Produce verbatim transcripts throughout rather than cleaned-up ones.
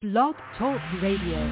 Blog Talk Radio.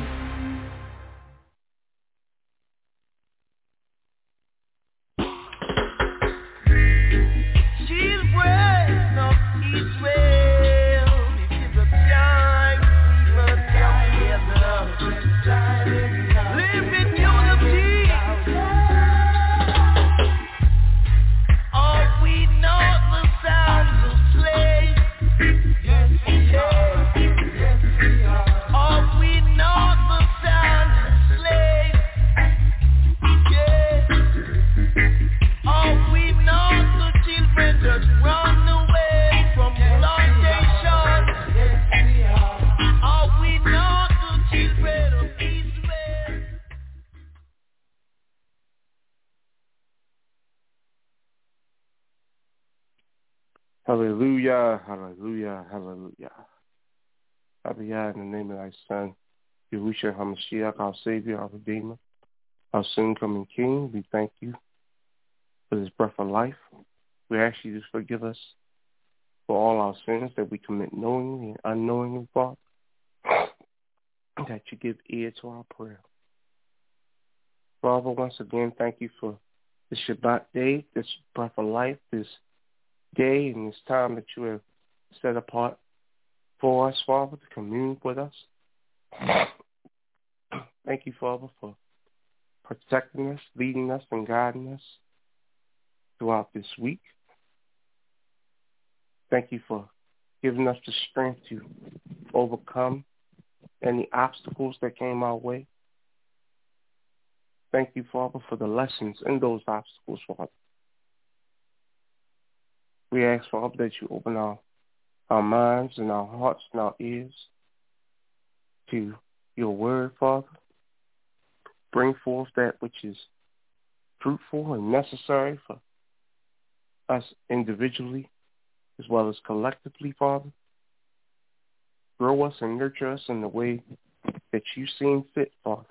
Hallelujah, hallelujah, hallelujah. Hallelujah, in the name of thy Son, Yahushua HaMashiach, our Savior, our Redeemer, our soon-coming King, we thank you for this breath of life. We ask you to forgive us for all our sins that we commit knowingly and unknowingly, Father, that you give ear to our prayer. Father, once again, thank you for this Shabbat day, this breath of life, this day and this time that you have set apart for us, Father, to commune with us. Thank you, Father, for protecting us, leading us, and guiding us throughout this week. Thank you for giving us the strength to overcome any obstacles that came our way. Thank you, Father, for the lessons in those obstacles, Father. We ask, Father, that you open our, our minds and our hearts and our ears to your word, Father. Bring forth that which is fruitful and necessary for us individually as well as collectively, Father. Grow us and nurture us in the way that you seem fit, Father.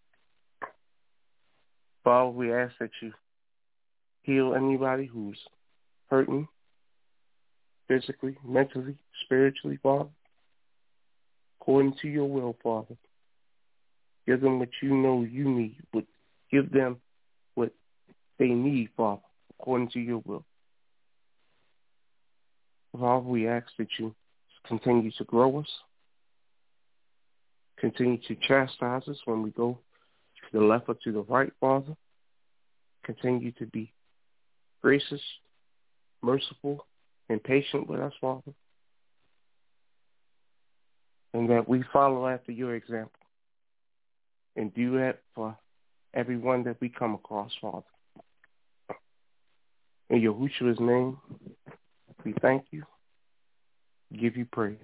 Father, we ask that you heal anybody who's hurting, physically, mentally, spiritually, Father, according to your will, Father. Give them what you know you need. But give them what they need, Father, according to your will. Father, we ask that you continue to grow us, continue to chastise us when we go to the left or to the right, Father. Continue to be gracious, merciful, and patient with us, Father, and that we follow after your example and do that for everyone that we come across, Father. In Yahushua's name, we thank you, give you praise.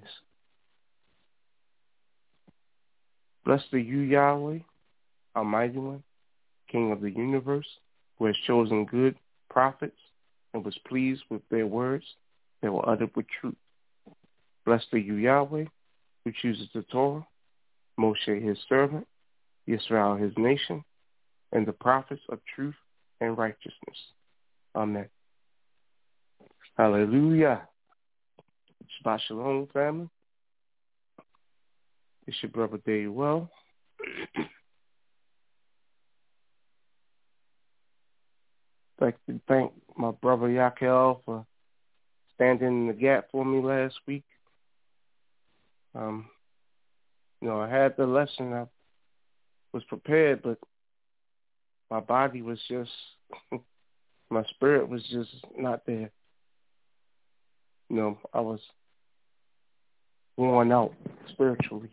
Blessed are you, Yahweh, Almighty One, King of the universe, who has chosen good prophets and was pleased with their words that were uttered with truth. Blessed are you, Yahweh, who chooses the Torah, Moshe his servant, Yisrael his nation, and the prophets of truth and righteousness. Amen. Hallelujah. Shabbat Shalom, family. It's your brother Dave Well. I'd like to thank my brother Yakel for standing in the gap for me last week. Um, you know, I had the lesson, I was prepared, but my body was just, my spirit was just not there. You know, I was worn out spiritually.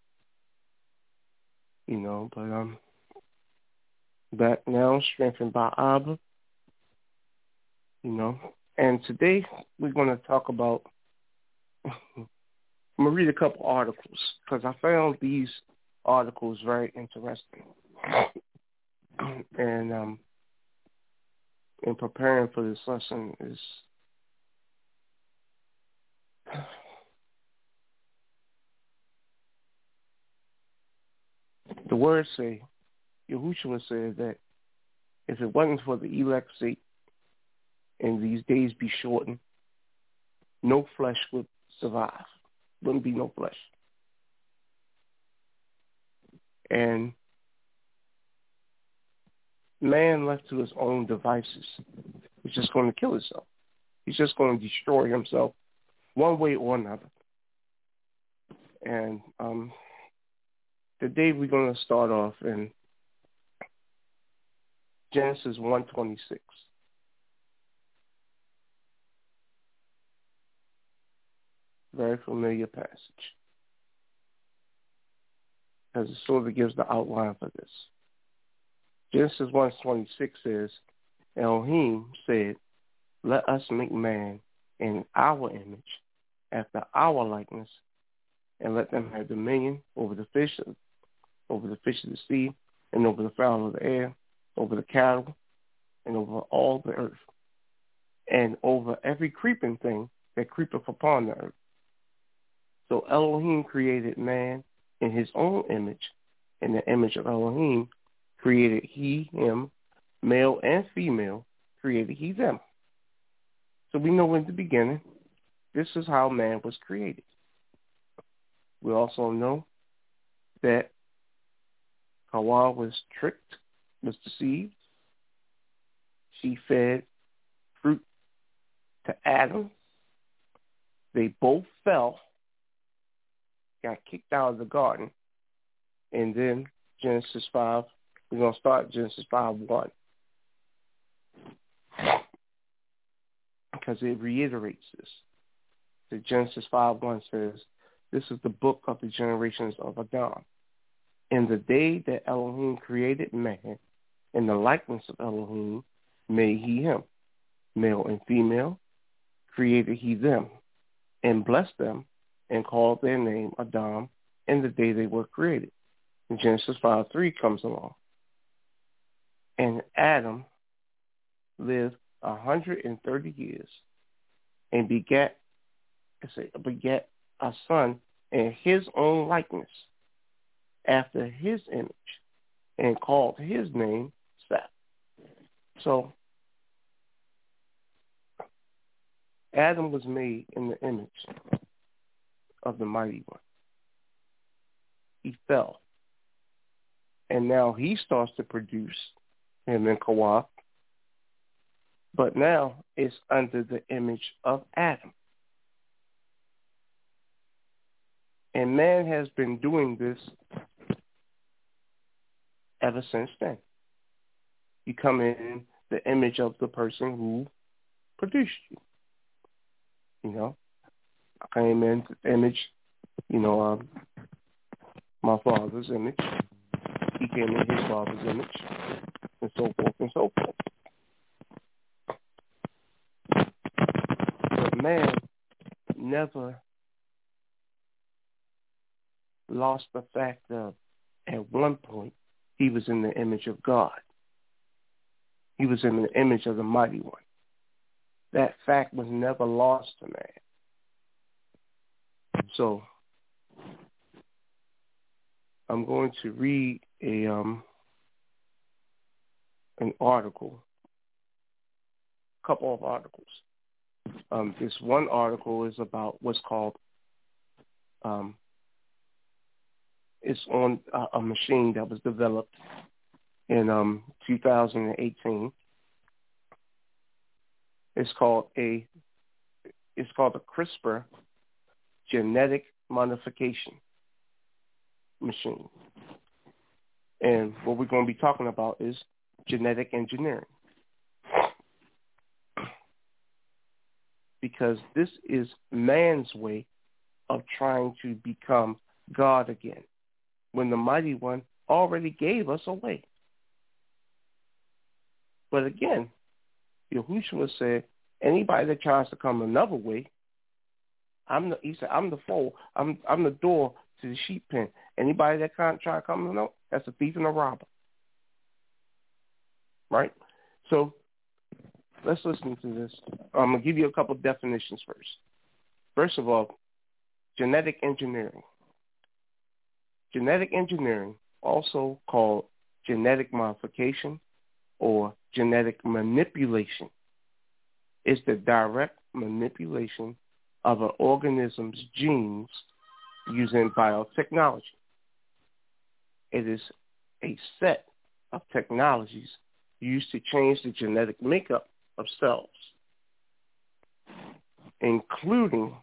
You know, but I'm back now, strengthened by Abba. You know, and today we're going to talk about, I'm going to read a couple articles because I found these articles very interesting. And um, in preparing for this lesson is the words say, Yahushua said that if it wasn't for the elect's sake and these days be shortened, no flesh would survive. Wouldn't be no flesh. And man left to his own devices is just going to kill himself. He's just going to destroy himself one way or another. And um, today we're going to start off in Genesis one twenty-six. Very familiar passage, because it sort of gives the outline for this. Genesis one twenty-six says, Elohim said, let us make man in our image, after our likeness, and let them have dominion over the fish, over the fish of the sea, and over the fowl of the air, over the cattle, and over all the earth, and over every creeping thing that creepeth upon the earth. So Elohim created man in his own image. In the image of Elohim created he, him, male and female, created he, them. So we know in the beginning, this is how man was created. We also know that Hawa was tricked, was deceived. She fed fruit to Adam. They both fell, got kicked out of the garden. And then Genesis five, we're going to start Genesis five one. Because it reiterates this. The Genesis five one says, this is the book of the generations of Adam. In the day that Elohim created man, in the likeness of Elohim made he him. Male and female created he them, and blessed them, and called their name Adam in the day they were created. And Genesis five three comes along. And Adam lived one hundred thirty years and begat, say, begat a son in his own likeness, after his image, and called his name Seth. So Adam was made in the image of the Mighty One. He fell. And now he starts to produce him in Kawah. But now it's under the image of Adam. And man has been doing this ever since then. You come in the image of the person who produced you. You know, I came in the image, you know, um, my father's image. He came in his father's image, and so forth and so forth. But man never lost the fact of, at one point, he was in the image of God. He was in the image of the Mighty One. That fact was never lost to man. So I'm going to read a um, an article, a couple of articles. Um, this one article is about what's called, um, it's on a, a machine that was developed in um, two thousand eighteen. It's called a, it's called a CRISPR genetic modification machine. And what we're going to be talking about is genetic engineering. Because this is man's way of trying to become God again, when the Mighty One already gave us a way. But again, Yahushua said, anybody that tries to come another way, I'm the, he said, I'm the fold, I'm I'm the door to the sheep pen. Anybody that can't try to come another, that's a thief and a robber. Right? So let's listen to this. I'm going to give you a couple of definitions first. First of all, genetic engineering. Genetic engineering, also called genetic modification or genetic manipulation, is the direct manipulation of an organism's genes using biotechnology. It is a set of technologies used to change the genetic makeup of cells, including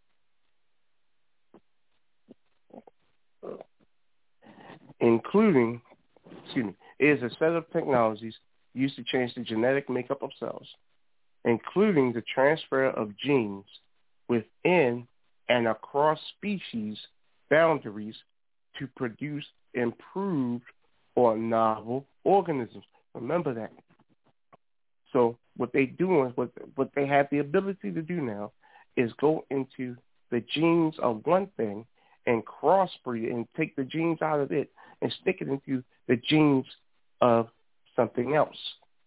including, excuse me, it is a set of technologies used to change the genetic makeup of cells, including the transfer of genes within and across species boundaries to produce improved or novel organisms. Remember that. So what they do, what what they have the ability to do now, is go into the genes of one thing and crossbreed and take the genes out of it and stick it into the genes of something else.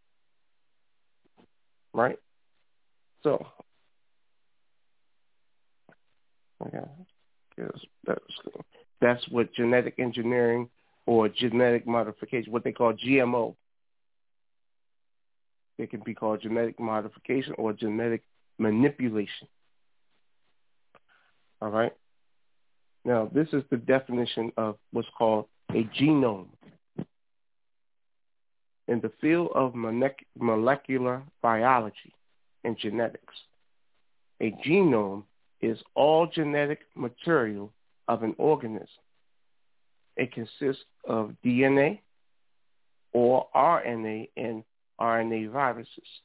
Right? So, okay, that's, that's what genetic engineering or genetic modification, what they call G M O. It can be called genetic modification or genetic manipulation. All right? Now, this is the definition of what's called a genome. In the field of molecular biology and genetics, a genome is all genetic material of an organism. It consists of D N A or R N A and R N A viruses.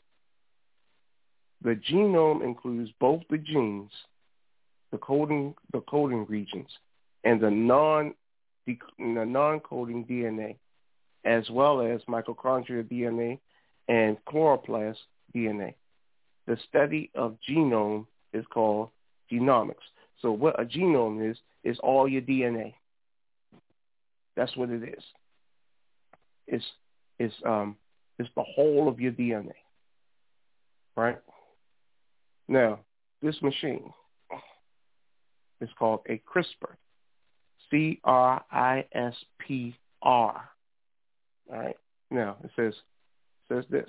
The genome includes both the genes, the coding, the coding regions, and the non the non-coding D N A, as well as mitochondrial D N A and chloroplast D N A. The study of genome is called genomics. So what a genome is, is all your D N A. That's what it is. It's, it's, um, it's the whole of your D N A. Right? Now, this machine is called a CRISPR. C R I S P R. All right. Now, it says, says this.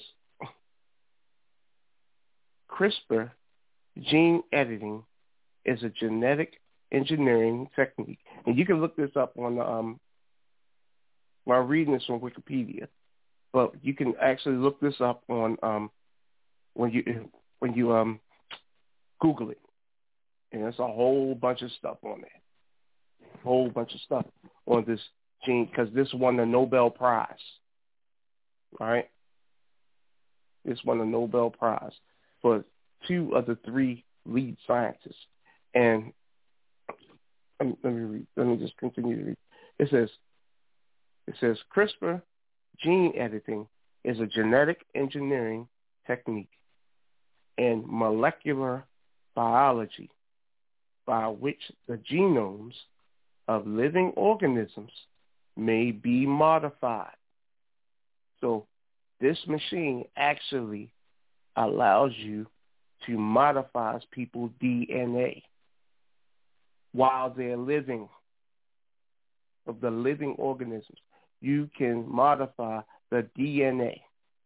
CRISPR gene editing is a genetic engineering technique. And you can look this up on, um, while reading this on Wikipedia, but you can actually look this up on, um, when you, when you, um, Google it. And there's a whole bunch of stuff on there. A whole bunch of stuff on this gene, because this won the Nobel Prize. All right? This won the Nobel Prize for two of the three lead scientists. And let me, let me read. Let me just continue to read. It says, it says CRISPR gene editing is a genetic engineering technique and molecular biology by which the genomes of living organisms may be modified. So this machine actually allows you to modify people's D N A while they're living, of the living organisms. You can modify the D N A.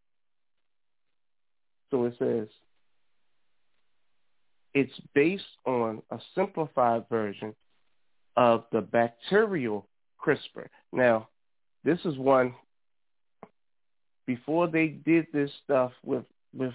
So it says it's based on a simplified version of the bacterial CRISPR. Now, this is one, before they did this stuff with with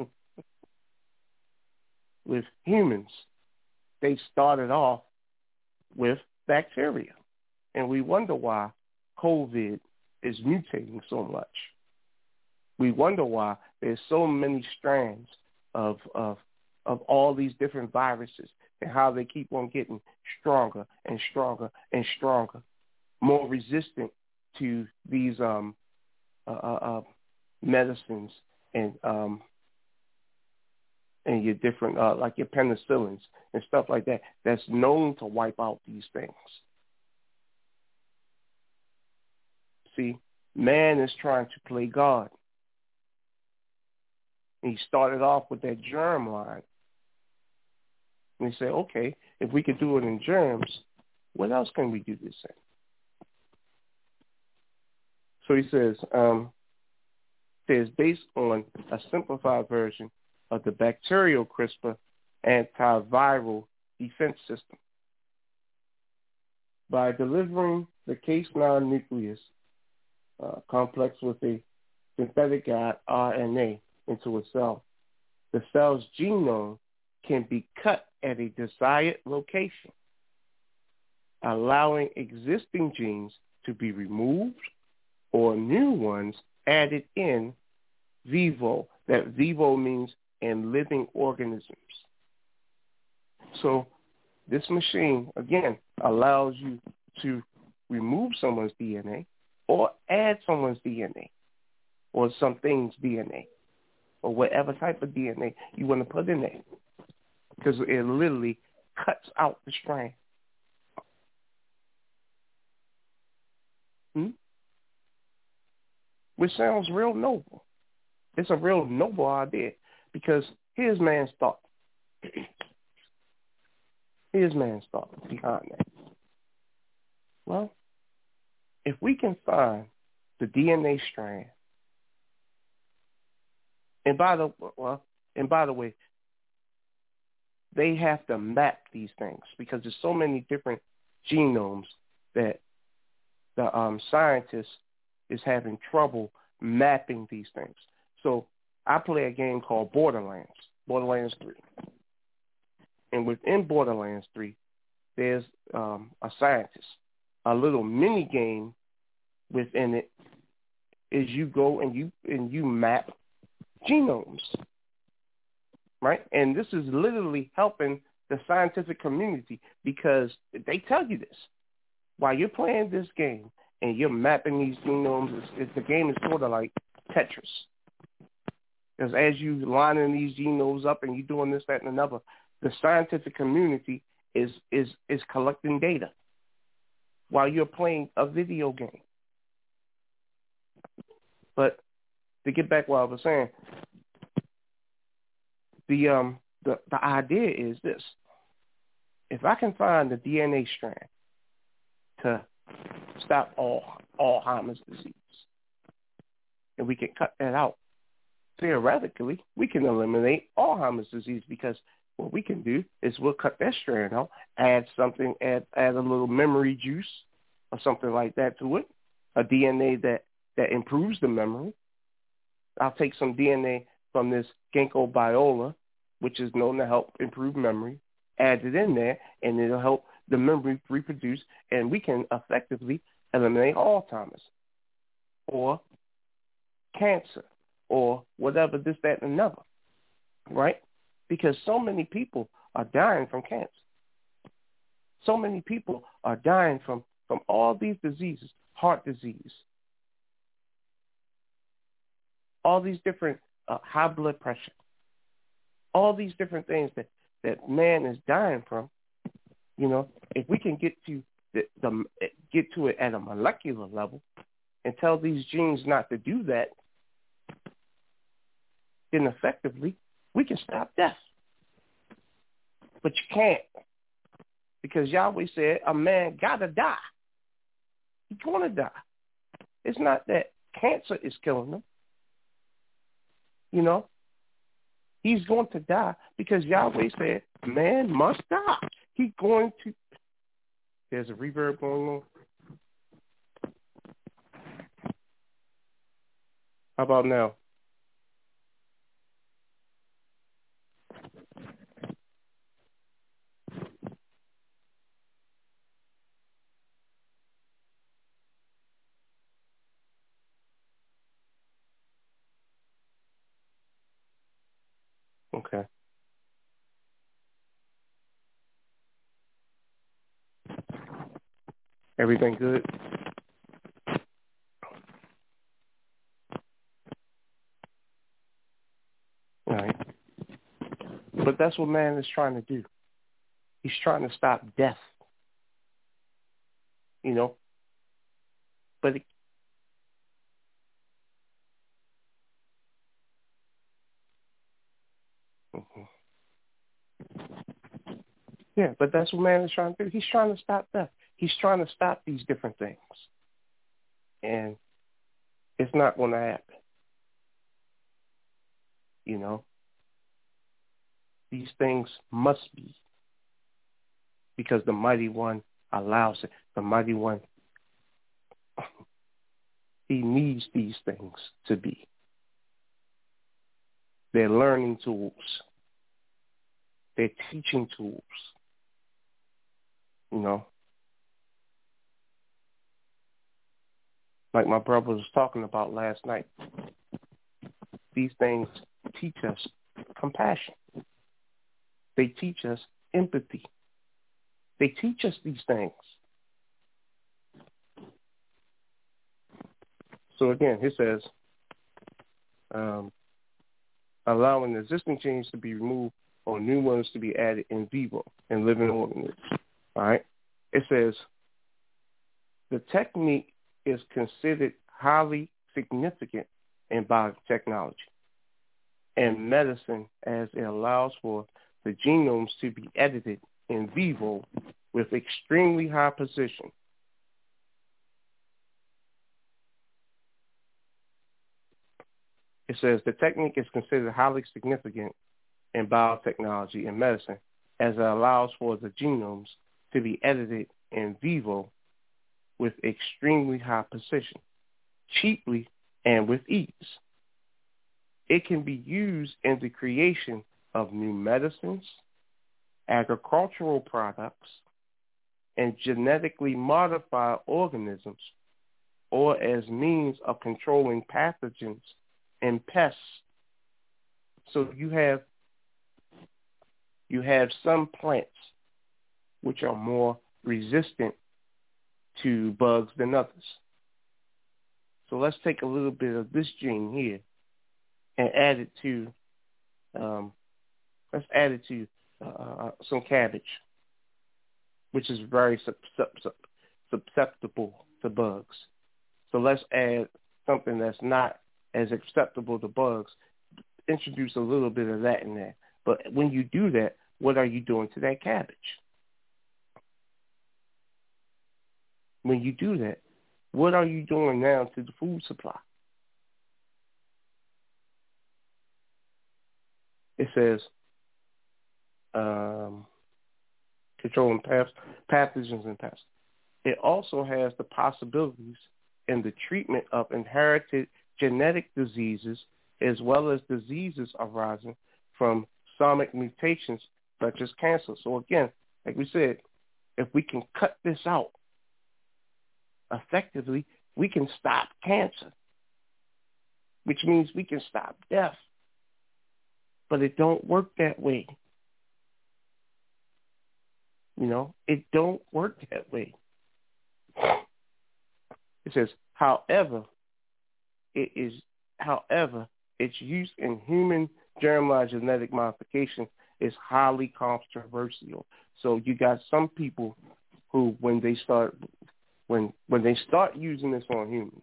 with humans, they started off with bacteria. And we wonder why COVID is mutating so much. We wonder why there's so many strands of of of all these different viruses and how they keep on getting stronger and stronger and stronger, more resistant to these um, uh, uh, medicines and um, and your different, uh, like your penicillins and stuff like that, that's known to wipe out these things. See, man is trying to play God. And he started off with that germ line. And he said, okay, if we could do it in germs, what else can we do this in? So he says, um, says based on a simplified version of the bacterial CRISPR antiviral defense system. By delivering the Cas nine nucleus uh, complex with a synthetic guide R N A into a cell. The cell's genome can be cut at a desired location, allowing existing genes to be removed or new ones added in vivo. That vivo means in living organisms. So this machine, again, allows you to remove someone's D N A or add someone's D N A or something's D N A or whatever type of D N A you want to put in there, because it literally cuts out the strand. Hmm? Which sounds real noble. It's a real noble idea, because here's man's thought. Here's man's thought behind that. Well, if we can find the D N A strand, and by the well, and by the way, they have to map these things, because there's so many different genomes that the um, scientist is having trouble mapping these things. So I play a game called Borderlands, Borderlands three. And within Borderlands three, there's um, a scientist. A little mini game within it is you go and you and you map genomes, right? And this is literally helping the scientific community, because they tell you this. While you're playing this game and you're mapping these genomes, it's, it's, the game is sort of like Tetris. Because as you lining these genomes up and you're doing this, that, and another, the scientific community is is is collecting data while you're playing a video game. But to get back what I was saying, the um the, the idea is this. If I can find the D N A strand to stop all Alzheimer's disease, and we can cut that out, theoretically, we can eliminate Alzheimer's disease, because what we can do is we'll cut that strand out, add something, add add a little memory juice or something like that to it, a D N A that, that improves the memory. I'll take some D N A from this ginkgo biloba, which is known to help improve memory, add it in there, and it'll help the memory reproduce, and we can effectively eliminate Alzheimer's or cancer or whatever, this, that, and another, right? Because so many people are dying from cancer. So many people are dying from, from all these diseases, heart disease, all these different uh, high blood pressure, all these different things that, that man is dying from. You know, if we can get to the, the get to it at a molecular level and tell these genes not to do that, then effectively we can stop death. But you can't, because Yahweh said a man gotta die. He's gonna die. It's not that cancer is killing him. You know, he's going to die because Yahweh said man must die. He's going to. There's a reverb going on. How about now? Okay. Everything good? All right. But that's what man is trying to do. He's trying to stop death. You know? But it, mm-hmm. Yeah, but that's what man is trying to do. He's trying to stop death. He's trying to stop these different things. And it's not going to happen. You know? These things must be, because the Mighty One allows it. The Mighty One he needs these things to be. They're learning tools. They're teaching tools. You know, like my brother was talking about last night. These things teach us compassion. They teach us empathy. They teach us these things. So again, it says, um, allowing existing genes to be removed or new ones to be added in vivo in living organisms. All right? It says, the technique is considered highly significant in biotechnology and medicine as it allows for the genomes to be edited in vivo with extremely high precision. It says the technique is considered highly significant in biotechnology and medicine as it allows for the genomes to be edited in vivo with extremely high precision, cheaply and with ease. It can be used in the creation of new medicines, agricultural products, and genetically modified organisms, or as means of controlling pathogens and pests. So you have you have some plants which are more resistant to bugs than others. So let's take a little bit of this gene here and add it to um, let's add it to uh, some cabbage, which is very susceptible to bugs. So let's add something that's not as acceptable to bugs. Introduce a little bit of that in there. But when you do that, what are you doing to that cabbage? When you do that, what are you doing now to the food supply? It says um, controlling paths, pathogens and pests. It also has the possibilities in the treatment of inherited genetic diseases as well as diseases arising from somatic mutations such as cancer. So again, like we said, if we can cut this out effectively, we can stop cancer, which means we can stop death. But it don't work that way. You know, it don't work that way. It says, however, it is, however, its use in human germline genetic modification is highly controversial. So you got some people who, when they start, when when they start using this on humans,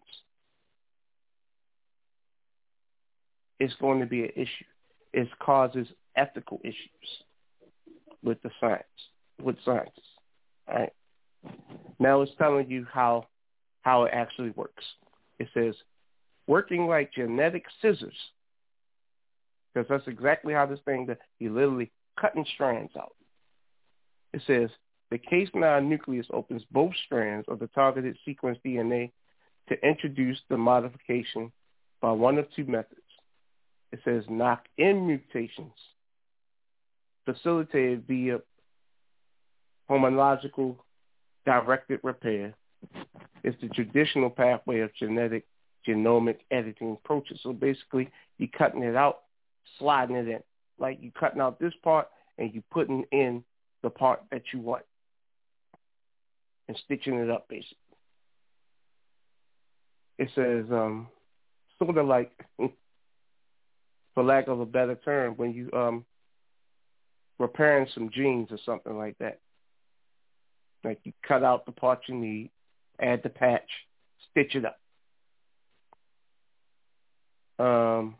it's going to be an issue. It causes ethical issues with the science, with scientists. All right. Now it's telling you how how it actually works. It says, working like genetic scissors, because that's exactly how this thing, that you're literally cutting strands out. It says, the Cas nine nucleus opens both strands of the targeted sequence D N A to introduce the modification by one of two methods. It says knock-in mutations facilitated via homological directed repair is the traditional pathway of genetic genomic editing approaches. So basically, you're cutting it out, sliding it in. Like you're cutting out this part and you're putting in the part that you want and stitching it up, basically. It says um, sort of like, for lack of a better term, when you um, repairing some genes or something like that. Like you cut out the part you need, add the patch, stitch it up. Um,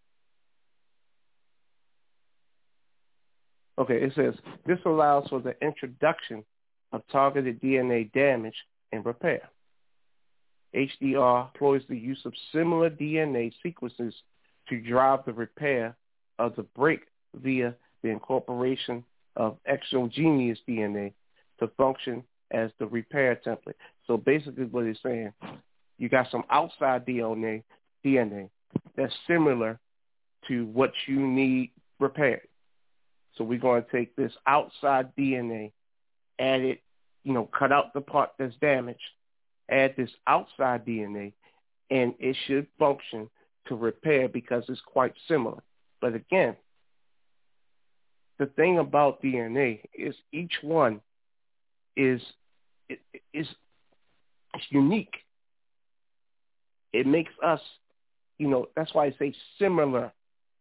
okay, it says, this allows for the introduction of targeted D N A damage and repair. H D R employs the use of similar D N A sequences to drive the repair of the break via the incorporation of exogenous D N A to function as the repair template. So basically what it's saying, you got some outside D N A, D N A that's similar to what you need repaired. So we're going to take this outside D N A, add it, you know, cut out the part that's damaged, add this outside D N A, and it should function to repair because it's quite similar. But again, the thing about D N A is each one is is is unique. It makes us, you know, that's why I say similar.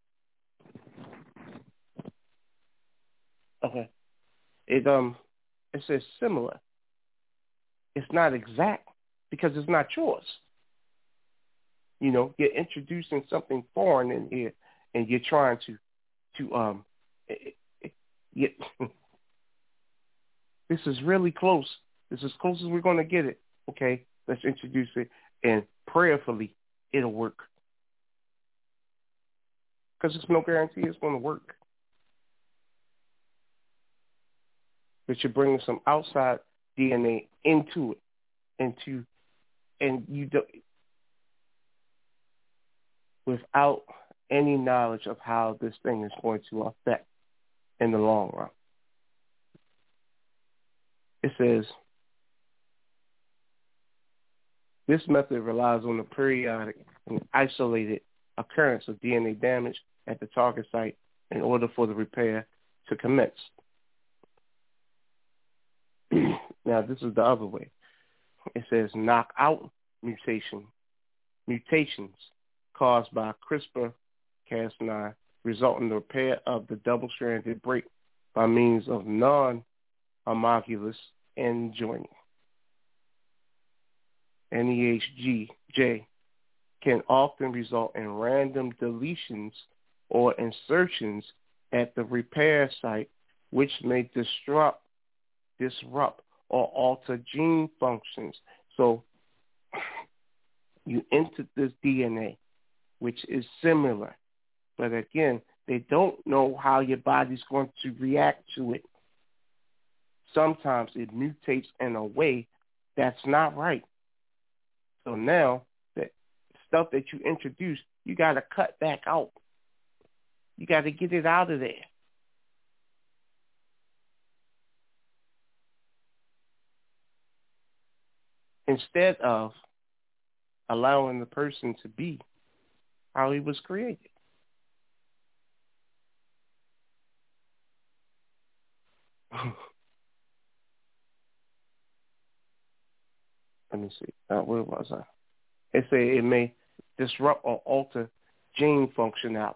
Okay. It um it says similar. It's not exact because it's not yours. You know, you're introducing something foreign in here, and you're trying to to um get. This is really close. This is as close as we're going to get it. Okay, let's introduce it, and prayerfully, it'll work. Because there's no guarantee it's going to work. But you're bringing some outside D N A into it, into, and you do, without any knowledge of how this thing is going to affect in the long run. It says, this method relies on the periodic and isolated occurrence of D N A damage at the target site in order for the repair to commence. Now, this is the other way. It says knock out mutation, mutations caused by CRISPR Cas nine result in the repair of the double-stranded break by means of non-homologous end joining. N E H J can often result in random deletions or insertions at the repair site, which may disrupt, disrupt or alter gene functions. So you enter this D N A, which is similar, but again, they don't know how your body's going to react to it. Sometimes it mutates in a way that's not right. So now, that stuff that you introduced, you got to cut back out. You got to get it out of there. Instead of allowing the person to be how he was created. Let me see. Uh, where was I? It said it may disrupt or alter gene functionality.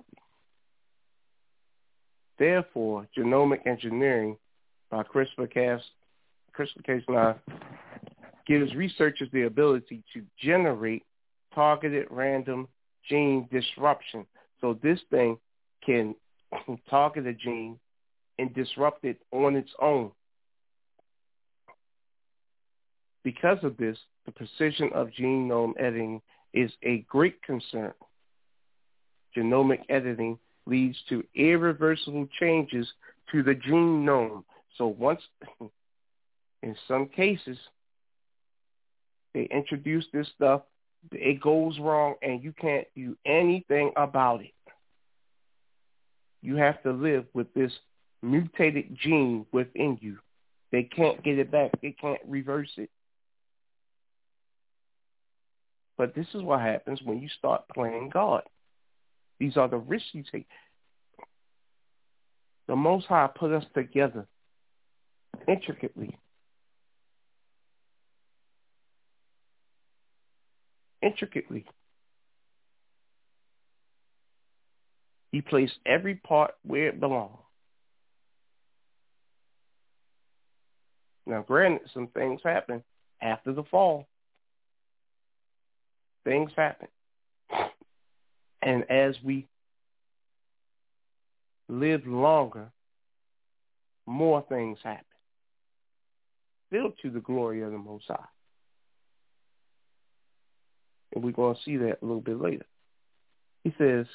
Therefore, genomic engineering by CRISPR-Cas CRISPR-Cas nine gives researchers the ability to generate targeted random gene disruption. So this thing can target a gene and disrupt it on its own. Because of this, the precision of genome editing is a great concern. Genomic editing leads to irreversible changes to the genome. So once, in some cases, they introduce this stuff, it goes wrong and you can't do anything about it. You have to live with this mutated gene within you. They can't get it back. They can't reverse it. But this is what happens when you start playing God. These are the risks you take. The Most High put us together intricately. Intricately. He placed every part where it belonged. Now, granted, some things happen after the fall. Things happen. And as we live longer, more things happen. Still to the glory of the Most High. And we're going to see that a little bit later. He says,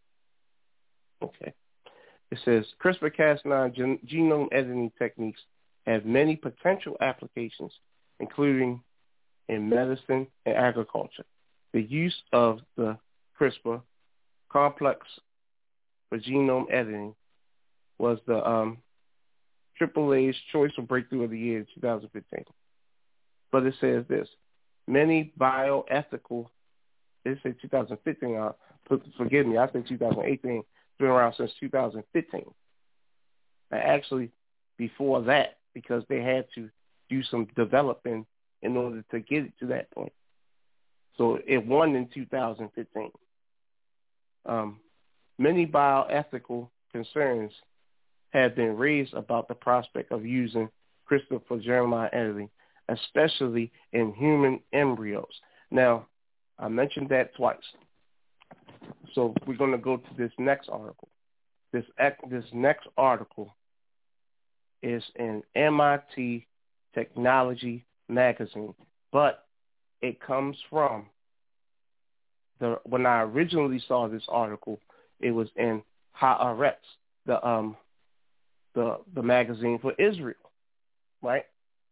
okay, it says CRISPR-Cas nine gen- genome editing techniques have many potential applications, including in medicine and agriculture. The use of the CRISPR complex for genome editing was the um, triple A's choice for breakthrough of the year in two thousand fifteen. But it says this, many bioethical, it said two thousand fifteen, uh, forgive me, I said two thousand eighteen, it's been around since two thousand fifteen. And actually, before that, because they had to do some developing in order to get it to that point. So it won in two thousand fifteen. Um, many bioethical concerns have been raised about the prospect of using CRISPR for germline editing, especially in human embryos. Now, I mentioned that twice. So we're going to go to this next article. This, this next article is in M I T Technology Magazine, but it comes from the, when I originally saw this article, it was in Haaretz, the um the the magazine for Israel, right?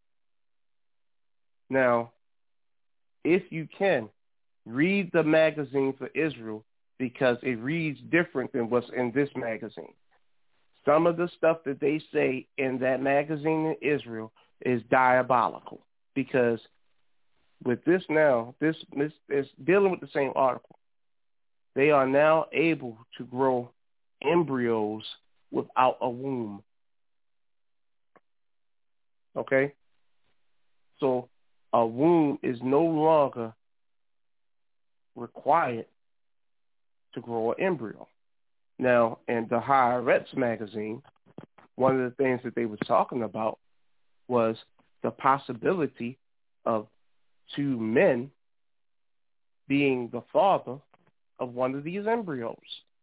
Now, if you can, read the magazine for Israel because it reads different than what's in this magazine. Some of the stuff that they say in that magazine in Israel is diabolical because with this now, this, this is dealing with the same article. They are now able to grow embryos without a womb. Okay? So a womb is no longer required to grow an embryo. Now, in the Haaretz magazine, one of the things that they were talking about was the possibility of two men being the father of one of these embryos.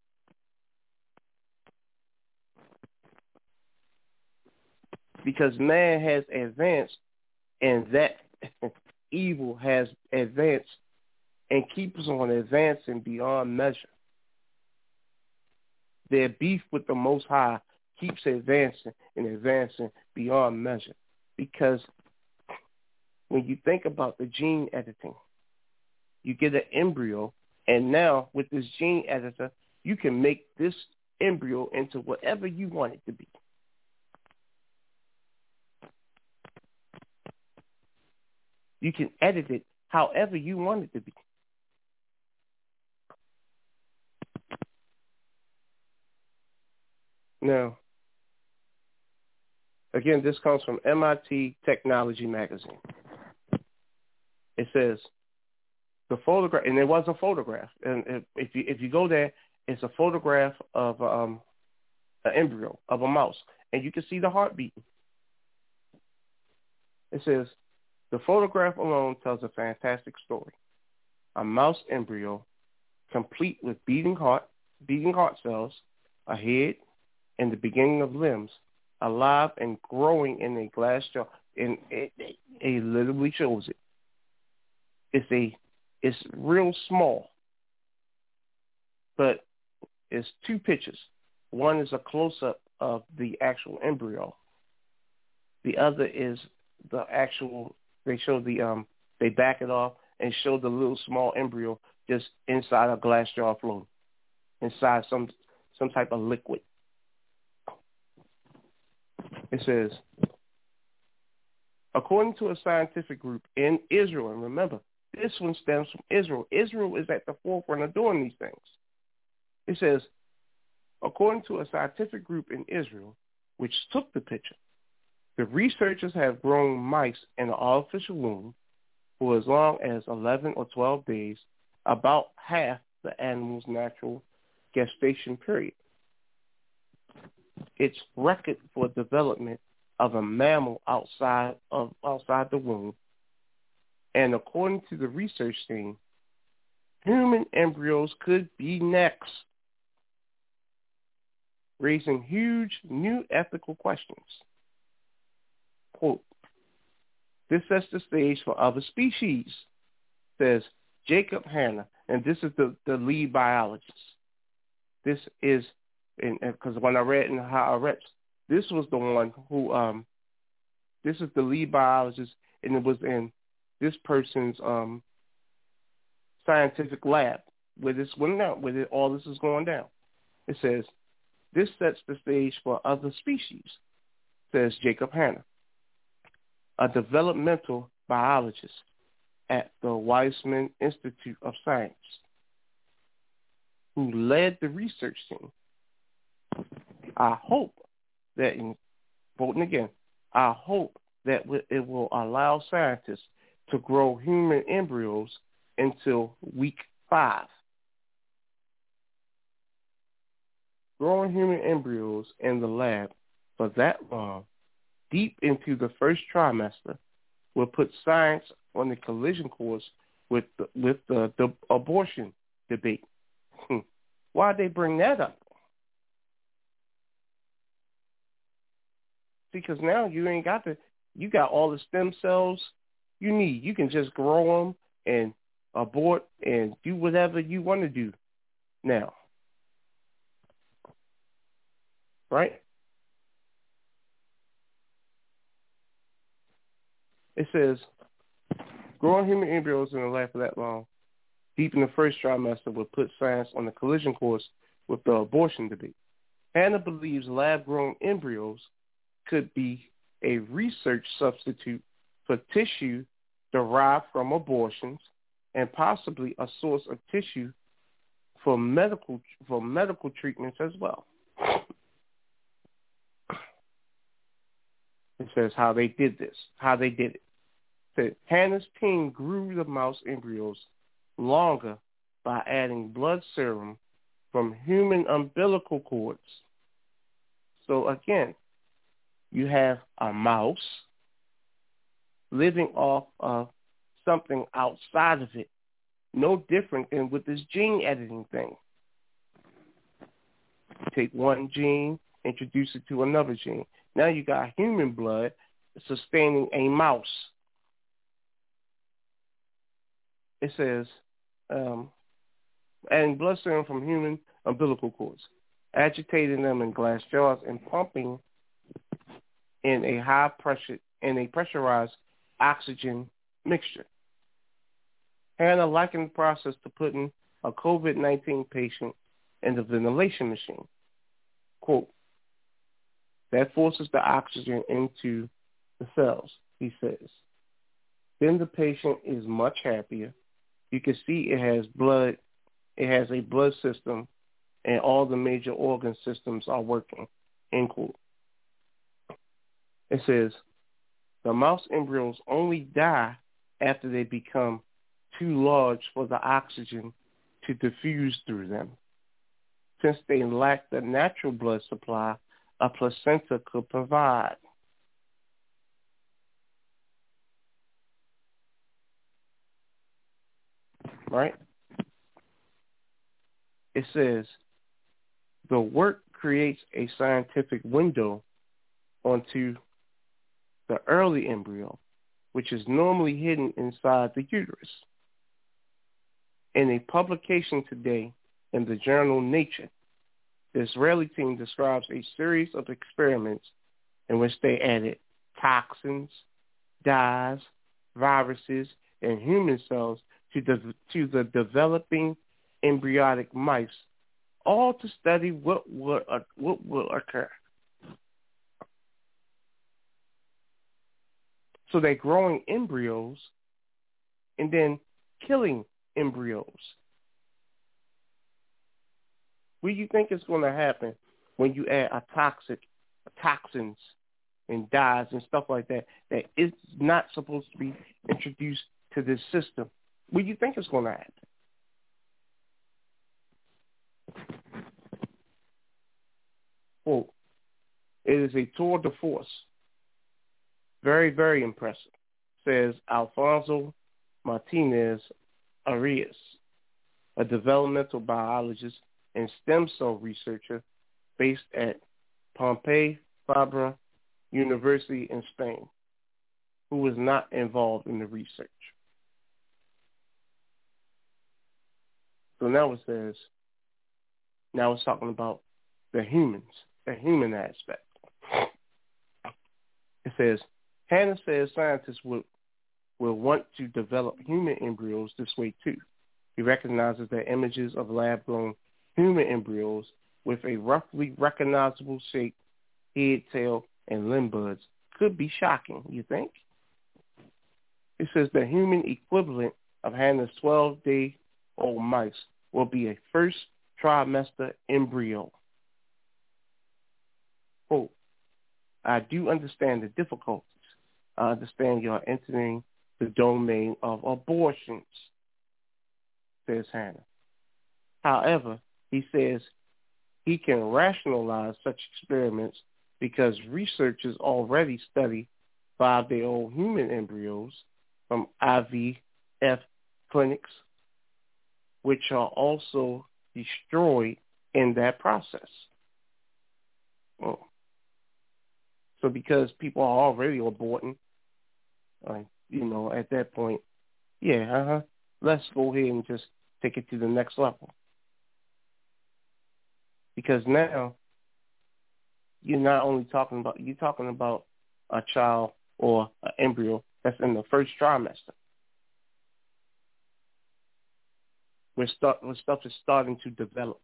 Because man has advanced and that evil has advanced and keeps on advancing beyond measure. Their beef with the Most High keeps advancing and advancing beyond measure. Because when you think about the gene editing, you get an embryo, and now with this gene editor, you can make this embryo into whatever you want it to be. You can edit it however you want it to be. Now, again, this comes from M I T Technology Magazine. It says, the photograph, and it was a photograph. And if you if you go there, it's a photograph of um, an embryo, of a mouse, and you can see the heart beating. It says, the photograph alone tells a fantastic story. A mouse embryo, complete with beating heart, beating heart cells, a head, and the beginning of limbs, alive and growing in a glass jar. And it, it, it literally shows it. It's a, it's real small, but it's two pictures. One is a close-up of the actual embryo. The other is the actual. They show the um. They back it off and show the little small embryo just inside a glass jar floating, inside some some type of liquid. It says, according to a scientific group in Israel, and remember, this one stems from Israel. Israel is at the forefront of doing these things. It says, according to a scientific group in Israel, which took the picture, the researchers have grown mice in an artificial womb for as long as eleven or twelve days, about half the animal's natural gestation period. It's record for development of a mammal outside of outside the womb. And according to the research team, human embryos could be next, raising huge new ethical questions. Quote, this sets the stage for other species, says Jacob Hanna, and this is the, the lead biologist. This is, because when I read in Haaretz, this was the one who um, this is the lead biologist, and it was in this person's um, scientific lab where this went out, where all this is going down. It says, this sets the stage for other species, says Jacob Hanna, a developmental biologist at the Weizmann Institute of Science, who led the research team. I hope that, in quoting again, I hope that it will allow scientists to grow human embryos until week five. Growing human embryos in the lab for that long, deep into the first trimester, will put science on the collision course with the, with the, the abortion debate. Hmm. Why'd they bring that up? Because now you ain't got the, you got all the stem cells you need. You can just grow them and abort and do whatever you want to do now. Right? It says, growing human embryos in the lab for that long, deep in the first trimester, will put science on the collision course with the abortion debate. Hanna believes lab-grown embryos could be a research substitute for tissue derived from abortions and possibly a source of tissue for medical for medical treatments as well. It says how they did this, how they did it. It said Hanna's team grew the mouse embryos longer by adding blood serum from human umbilical cords. So again, you have a mouse living off of something outside of it, no different than with this gene editing thing. Take one gene, introduce it to another gene. Now you got human blood sustaining a mouse. It says, um, adding blood serum from human umbilical cords, agitating them in glass jars and pumping in a high pressure in a pressurized oxygen mixture. Hanna likened the process to putting a COVID nineteen patient in the ventilation machine. Quote, that forces the oxygen into the cells, he says. Then the patient is much happier. You can see it has blood, it has a blood system, and all the major organ systems are working, end quote. It says, the mouse embryos only die after they become too large for the oxygen to diffuse through them, since they lack the natural blood supply a placenta could provide. Right? It says, the work creates a scientific window onto the early embryo, which is normally hidden inside the uterus. In a publication today in the journal Nature, the Israeli team describes a series of experiments in which they added toxins, dyes, viruses, and human cells to the, to the developing embryonic mice, all to study what would, uh, what will occur. So they're growing embryos and then killing embryos. What do you think is going to happen when you add a toxic, toxins and dyes and stuff like that that is not supposed to be introduced to this system? What do you think is going to happen? Quote, it is a tour de force. Very, very impressive, says Alfonso Martinez Arias, a developmental biologist and stem cell researcher based at Pompeu Fabra University in Spain, who was not involved in the research. So now it says, now it's talking about the humans, the human aspect. It says, Hannah says scientists will, will want to develop human embryos this way too. He recognizes that images of lab-grown human embryos with a roughly recognizable shape, head, tail, and limb buds could be shocking, you think? It says the human equivalent of Hannah's twelve-day-old mice will be a first trimester embryo. Quote, I do understand the difficulties. I understand you are entering the domain of abortions, says Hannah. However, he says he can rationalize such experiments because researchers already study five-day-old human embryos from I V F clinics, which are also destroyed in that process. Oh. So because people are already aborting, uh, you know, at that point, yeah, uh-huh, let's go ahead and just take it to the next level. Because now you're not only talking about, you're talking about a child or an embryo that's in the first trimester, where, start, where stuff is starting to develop.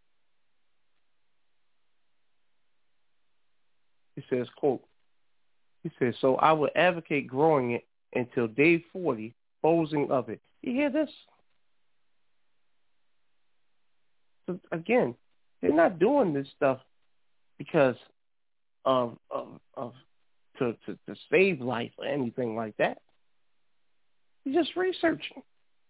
He says, quote, he says, so I would advocate growing it until day forty, posing of it. You hear this? So again, they're not doing this stuff because of of, of to, to, to save life or anything like that. You're just researching.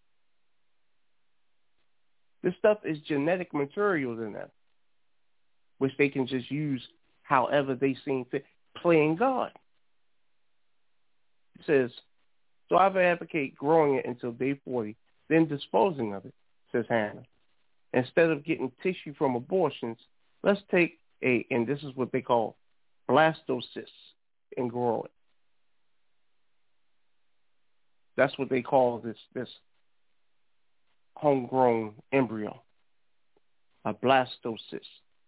This stuff is genetic material to them, which they can just use however they seem fit, playing God. It says, so I would advocate growing it until day forty, then disposing of it, says Hannah. Instead of getting tissue from abortions, let's take a, and this is what they call blastocysts, and grow it. That's what they call this, this homegrown embryo, a blastocyst.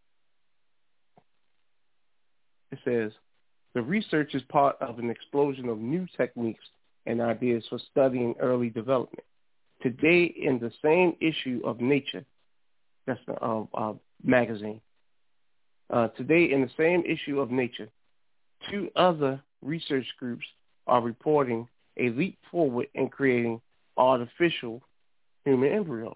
It says, the research is part of an explosion of new techniques and ideas for studying early development. Today, in the same issue of Nature, that's the uh, uh, magazine, uh, today in the same issue of Nature, two other research groups are reporting a leap forward in creating artificial human embryos.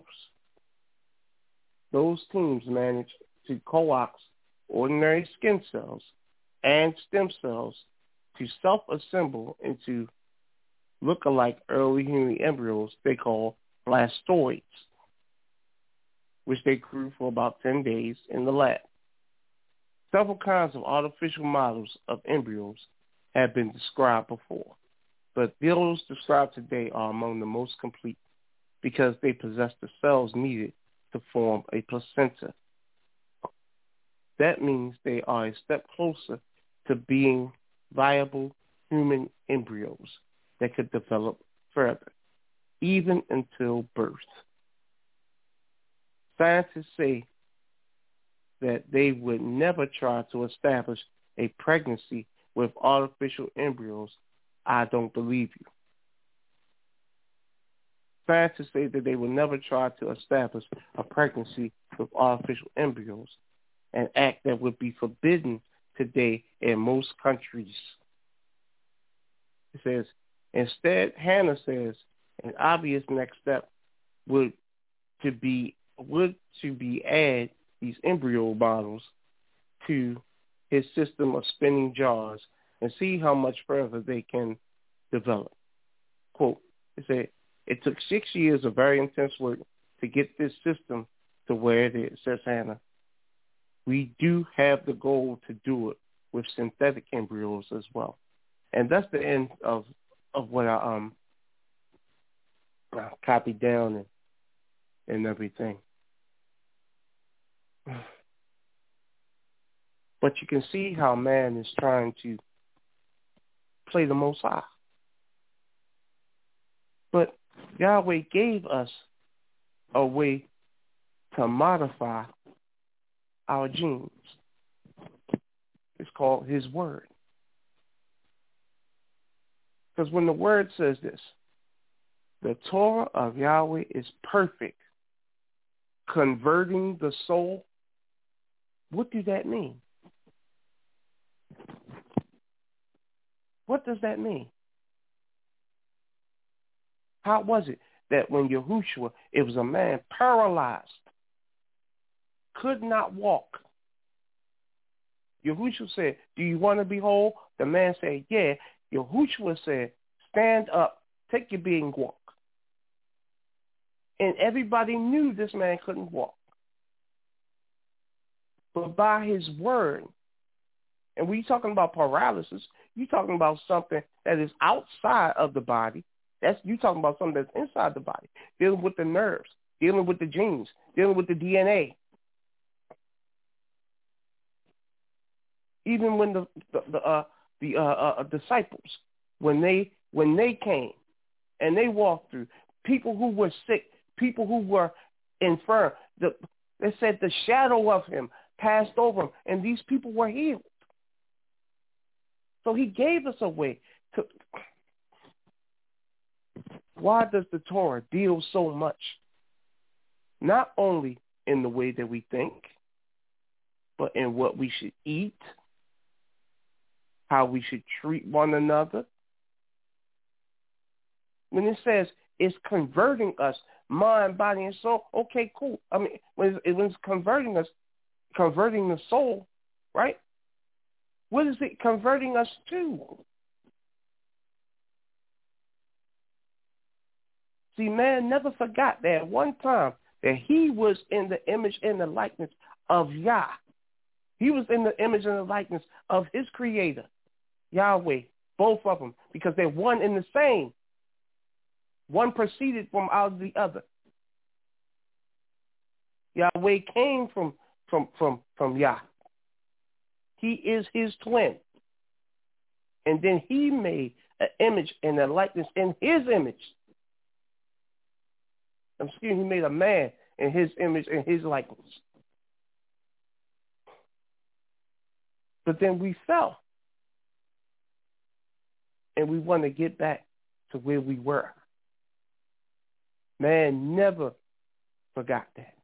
Those teams managed to co-opt ordinary skin cells and stem cells to self-assemble into look-alike early human embryos they call blastoids, which they grew for about ten days in the lab. Several kinds of artificial models of embryos have been described before, but those described today are among the most complete because they possess the cells needed to form a placenta. That means they are a step closer to being viable human embryos that could develop further, even until birth. Scientists say that they would never try to establish a pregnancy with artificial embryos. I don't believe you. Scientists say that they would never try to establish a pregnancy with artificial embryos, an act that would be forbidden today in most countries. It says, instead, Hannah says, an obvious next step would to be would to be add these embryo models to his system of spinning jars and see how much further they can develop. Quote, it said, it took six years of very intense work to get this system to where it is, says Hannah. We do have the goal to do it with synthetic embryos as well. And that's the end of, of what I um I copied down and, and everything. But you can see how man is trying to play the Most High. But Yahweh gave us a way to modify our genes. It's called his word. Because when the word says this, the Torah of Yahweh is perfect, converting the soul, what does that mean? What does that mean? How was it that when Yahushua, it was a man paralyzed, could not walk? Yahushua said, do you want to be whole? The man said, yeah. Yahushua said, stand up, take your being walk. And everybody knew this man couldn't walk. But by his word, and when you're talking about paralysis, you're talking about something that is outside of the body. That's you talking about something that's inside the body, dealing with the nerves, dealing with the genes, dealing with the D N A. Even when the the the, uh, the uh, uh, disciples, when they when they came and they walked through, people who were sick, people who were infirm, the, they said the shadow of him passed over him, and these people were healed. So he gave us a way to. Why does the Torah deal so much? Not only in the way that we think, but in what we should eat, how we should treat one another. When it says it's converting us, mind, body, and soul, okay, cool. I mean, when it's, when it's converting us, converting the soul, right? What is it converting us to? See, man never forgot that at one time that he was in the image and the likeness of Yah. He was in the image and the likeness of his creator, Yahweh, both of them, because they're one and the same. One proceeded from out of the other. Yahweh came from, from, from, from Yah. He is his twin. And then he made an image and a likeness in his image. Excuse me, he made a man in his image and his likeness. But then we fell. And we want to get back to where we were. Man never forgot that.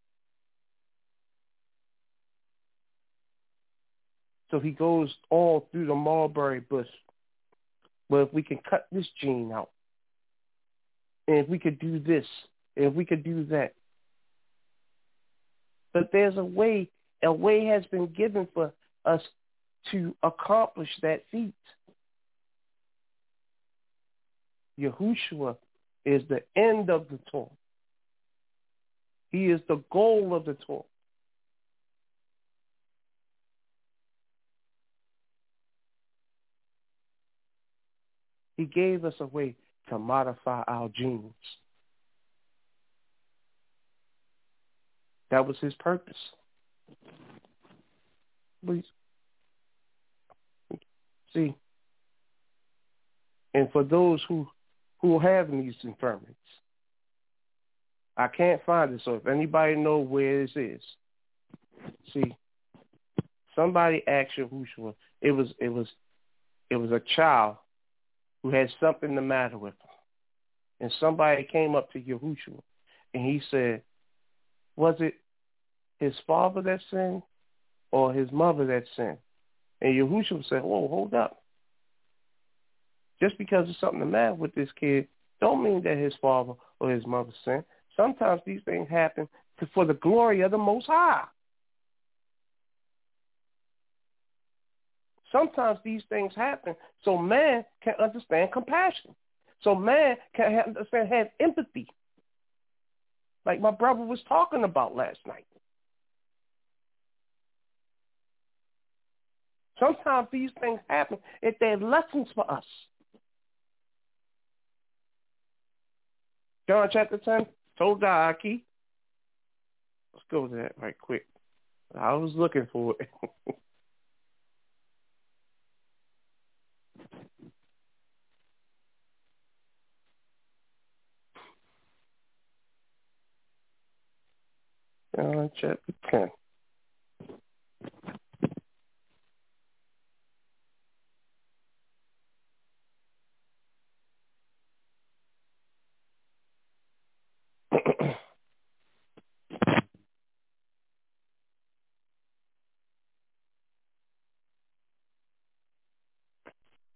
So he goes all through the mulberry bush. Well, if we can cut this gene out, and if we could do this, and if we could do that. But there's a way, a way has been given for us to accomplish that feat. Yahushua is the end of the Torah. He is the goal of the Torah. He gave us a way to modify our genes. That was his purpose. Please. See, and for those who, who have these infirmities, I can't find it, so if anybody knows where this is, see, somebody asked Yahushua, it was, it was, it was a child who had something the matter with him. And somebody came up to Yahushua, and he said, was it his father that sinned or his mother that sinned? And Yahushua said, whoa, hold up. Just because there's something the matter with this kid don't mean that his father or his mother sinned. Sometimes these things happen to, for the glory of the Most High. Sometimes these things happen so man can understand compassion. So man can have, understand, have empathy. Like my brother was talking about last night. Sometimes these things happen if they're lessons for us. John chapter ten, told Aki. Let's go to that right quick. I was looking for it. John chapter ten.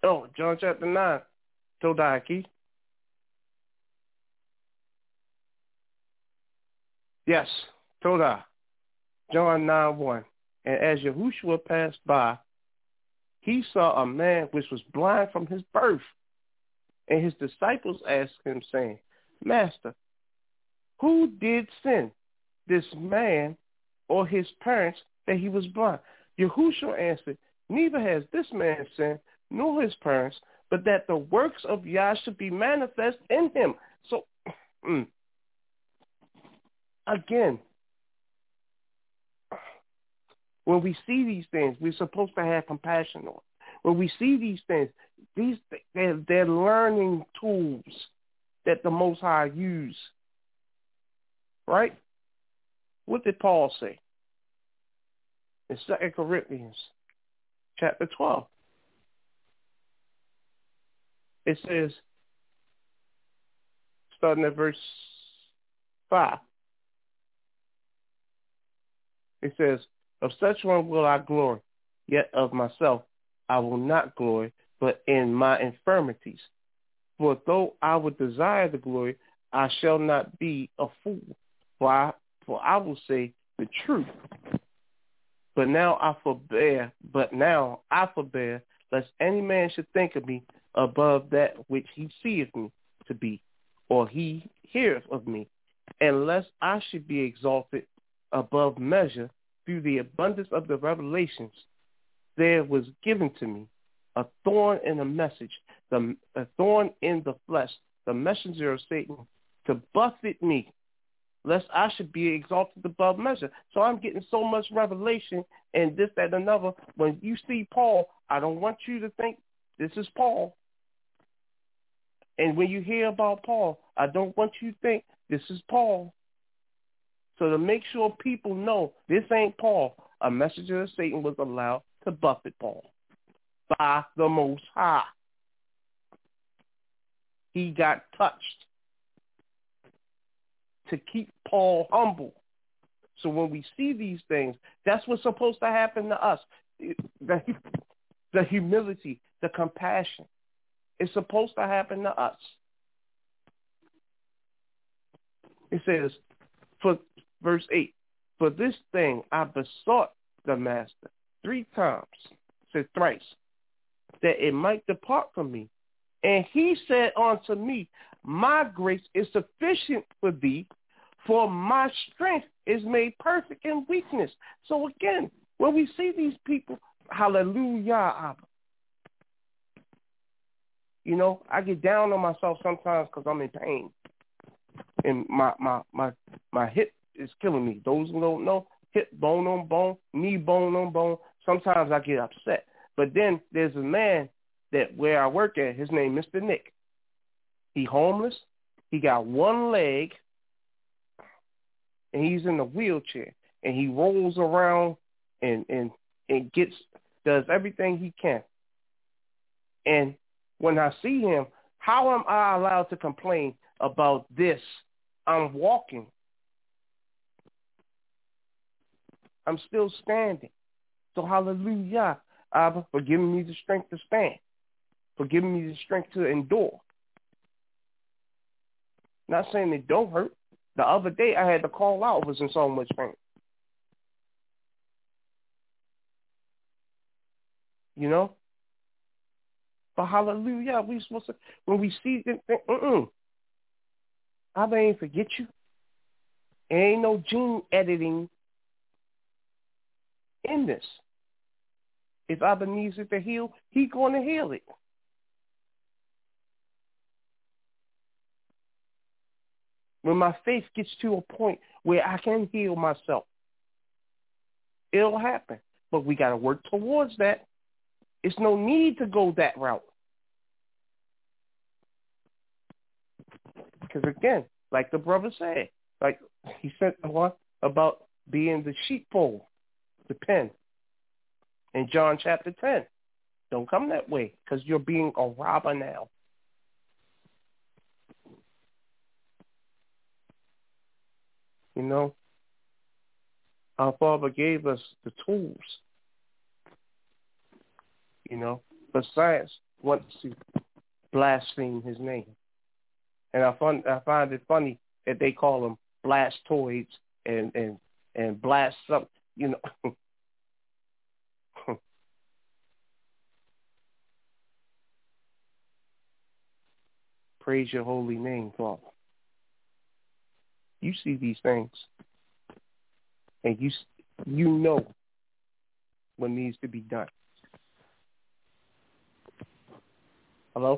Oh, John chapter nine. Todaki. Yes, Toda. John nine one. And as Yahushua passed by, he saw a man which was blind from his birth. And his disciples asked him, saying, Master, who did sin, this man or his parents, that he was blind? Yahushua answered, neither has this man sinned, nor his parents, but that the works of Yah should be manifest in him. So, mm, again, when we see these things, we're supposed to have compassion on. When we see these things, these they're, they're learning tools that the Most High use. Right? What did Paul say? In Second Corinthians chapter twelve. It says, starting at verse five, it says, of such one will I glory, yet of myself I will not glory, but in my infirmities. For though I would desire the glory, I shall not be a fool, for I, for I will say the truth. But now I forbear, but now I forbear, lest any man should think of me above that which he seeth me to be, or he heareth of me, and lest I should be exalted above measure through the abundance of the revelations. There was given to me a thorn in a message, the, a thorn in the flesh, the messenger of Satan, to buffet me, lest I should be exalted above measure. So I'm getting so much revelation and this, that, and another. When you see Paul, I don't want you to think this is Paul. And when you hear about Paul, I don't want you to think this is Paul. So to make sure people know this ain't Paul, a messenger of Satan was allowed to buffet Paul by the Most High. He got touched to keep Paul humble. So when we see these things, that's what's supposed to happen to us. The, the humility, the compassion. It's supposed to happen to us. It says, for verse eight, for this thing I besought the master three times, said thrice, that it might depart from me. And he said unto me, my grace is sufficient for thee, for my strength is made perfect in weakness. So again, when we see these people, hallelujah, Abba. You know, I get down on myself sometimes because I'm in pain. And my, my, my, my hip is killing me. Those who don't know, hip bone on bone, knee bone on bone. Sometimes I get upset. But then there's a man that where I work at, his name Mister Nick. He homeless. He got one leg, and he's in a wheelchair. And he rolls around and, and, and gets does everything he can. And when I see him, how am I allowed to complain about this? I'm walking. I'm still standing. So hallelujah, Abba, for giving me the strength to stand, for giving me the strength to endure. Not saying it don't hurt. The other day I had to call out. I was in so much pain. You know? But hallelujah, we supposed to, when we see it, uh-uh. Abba ain't forget you. There ain't no gene editing in this. If Abba needs it to heal, he going to heal it. When my faith gets to a point where I can heal myself, it'll happen. But we got to work towards that. It's no need to go that route. Because again, like the brother said, like he said the one about being the sheepfold, the pen, in John chapter ten. Don't come that way because you're being a robber now. You know, our Father gave us the tools, you know, besides wants to blaspheme his name. And I find, I find it funny that they call them blastoids and, and, and blast something, you know. Praise your holy name, Father. You see these things, and you you know what needs to be done. Hello?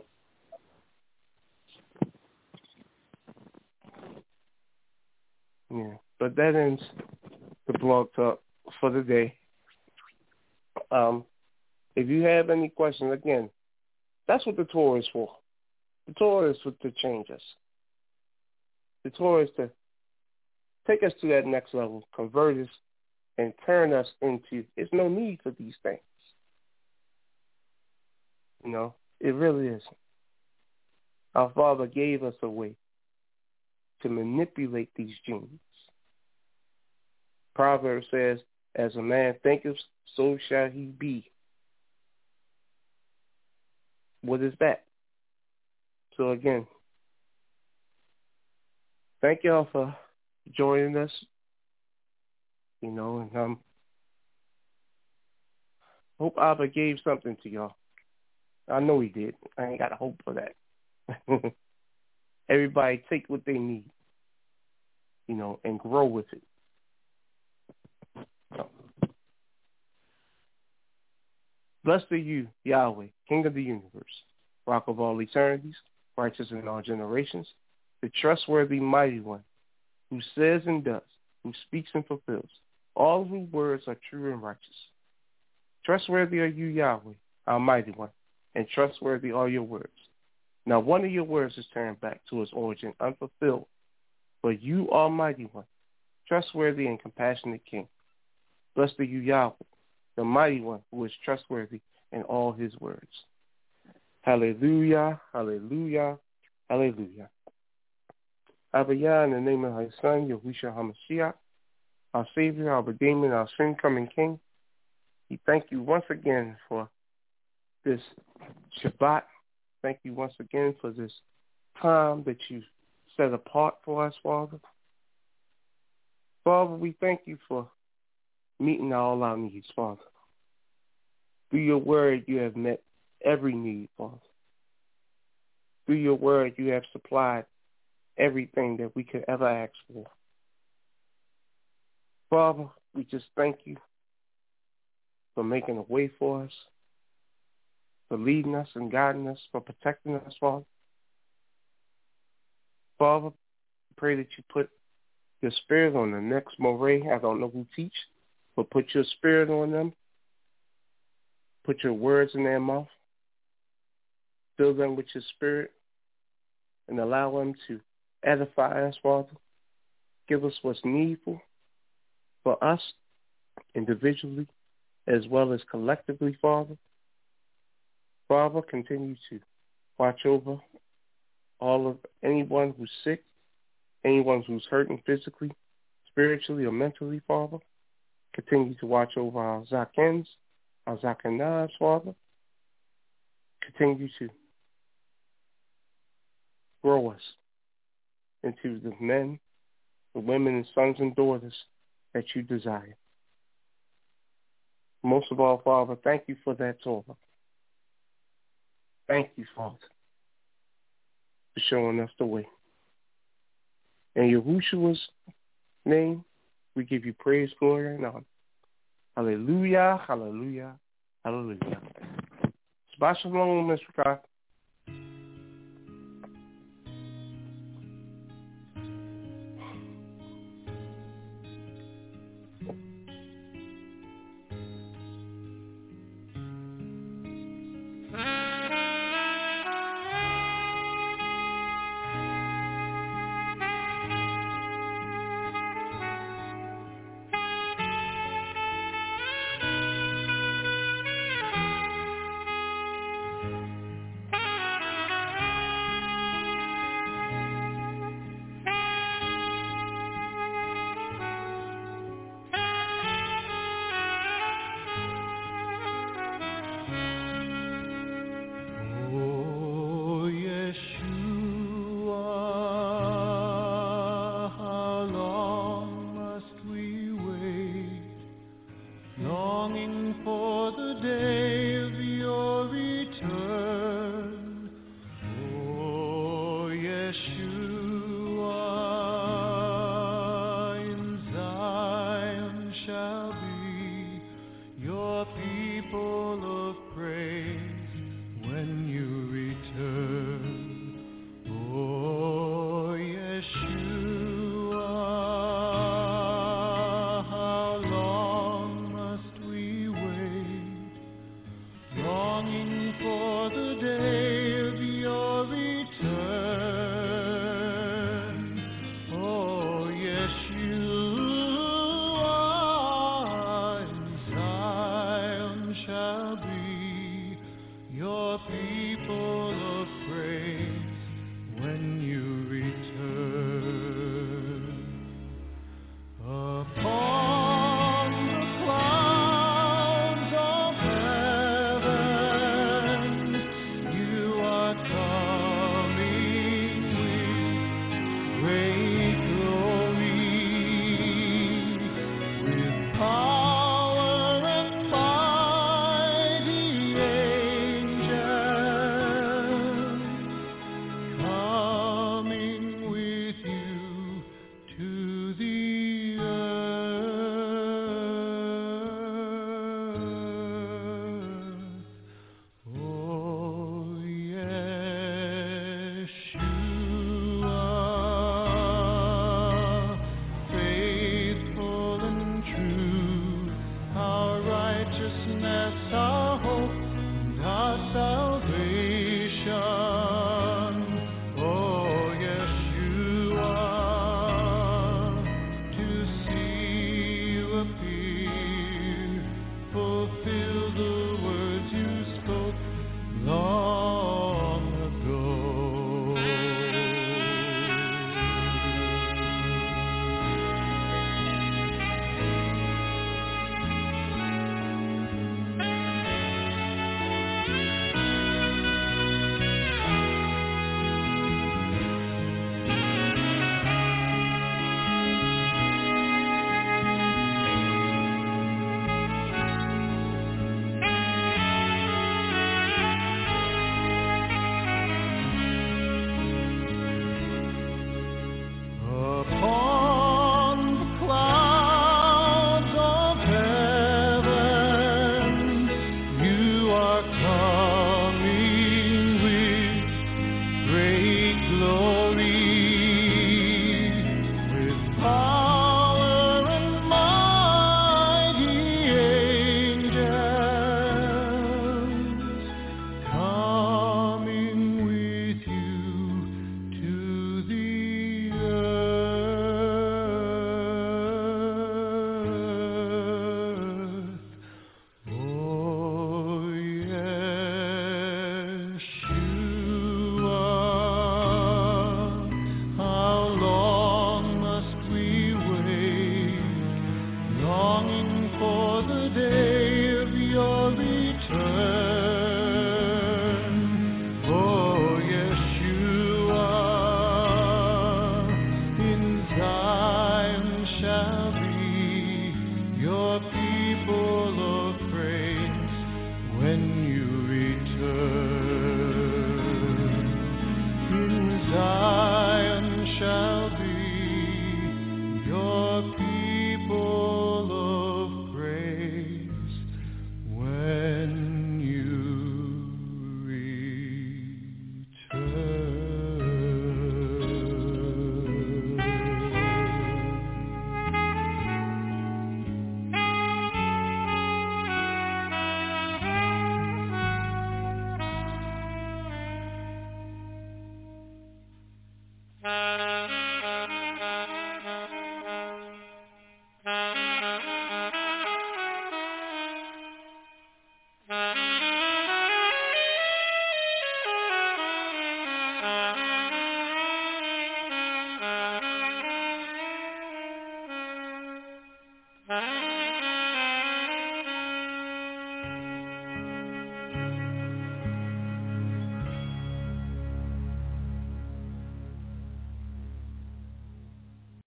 Yeah, but that ends the blog talk for the day. Um, if you have any questions, again, that's what the Torah is for. The Torah is for, to change us. The Torah is to take us to that next level, convert us, and turn us into, there's no need for these things. You know, it really isn't. Our Father gave us a way to manipulate these genes. Proverbs says, as a man thinketh, so shall he be. What is that? So again, thank y'all for joining us. You know, and um, hope Abba gave something to y'all. I know he did. I ain't got a hope for that. Everybody take what they need, you know, and grow with it. So, blessed are you, Yahweh, King of the universe, Rock of all eternities, righteous in all generations, the trustworthy mighty one, who says and does, who speaks and fulfills. All whose words are true and righteous. Trustworthy are you, Yahweh, our mighty one, and trustworthy are your words. Now one of your words is turned back to its origin unfulfilled. But you, Almighty One, trustworthy and compassionate King, blessed are you, Yahweh, the mighty one who is trustworthy in all his words. Hallelujah, hallelujah, hallelujah. Abba Yah, in the name of his Son, Yahushua HaMashiach, our Savior, our Redeemer, our sin-coming King, we thank you once again for this Shabbat. Thank you once again for this time that you set apart for us, Father. Father, we thank you for meeting all our needs, Father. Through your word, you have met every need, Father. Through your word, you have supplied everything that we could ever ask for. Father, we just thank you for making a way for us, for leading us and guiding us, for protecting us, Father. Father, pray that you put your spirit on the next moray. I don't know who teach, but put your spirit on them. Put your words in their mouth. Fill them with your spirit and allow them to edify us, Father. Give us what's needful for us individually as well as collectively, Father. Father, continue to watch over all of anyone who's sick, anyone who's hurting physically, spiritually, or mentally, Father. Continue to watch over our Zakins, our Zakanahs, Father. Continue to grow us into the men, the women, and sons and daughters that you desire. Most of all, Father, thank you for that Torah. Thank you, Father, for showing us the way. In Yahushua's name, we give you praise, glory, and honor. Hallelujah, hallelujah, hallelujah. Shabbat shalom, Mister God. peace.